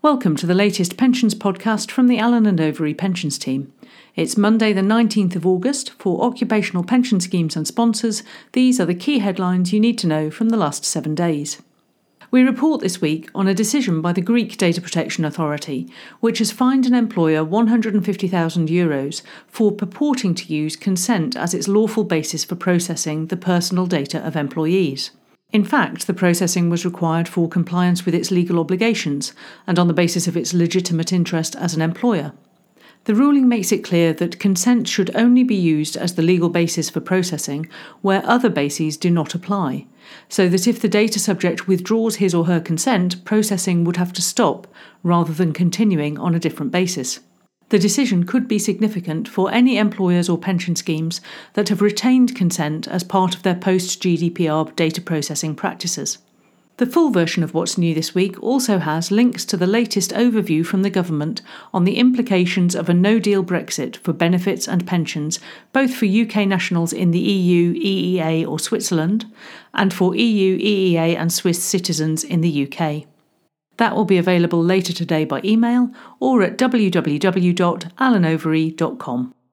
Welcome to the latest pensions podcast from the Allen & Overy pensions team. It's Monday the 19th of August. For occupational pension schemes and sponsors, these are the key headlines you need to know from the last 7 days. We report this week on a decision by the Greek Data Protection Authority, which has fined an employer €150,000 for purporting to use consent as its lawful basis for processing the personal data of employees. In fact, the processing was required for compliance with its legal obligations and on the basis of its legitimate interest as an employer. The ruling makes it clear that consent should only be used as the legal basis for processing where other bases do not apply, so that if the data subject withdraws his or her consent, processing would have to stop rather than continuing on a different basis. The decision could be significant for any employers or pension schemes that have retained consent as part of their post-GDPR data processing practices. The full version of What's New this week also has links to the latest overview from the government on the implications of a no-deal Brexit for benefits and pensions, both for UK nationals in the EU, EEA or Switzerland, and for EU, EEA and Swiss citizens in the UK. That will be available later today by email or at www.allenovery.com.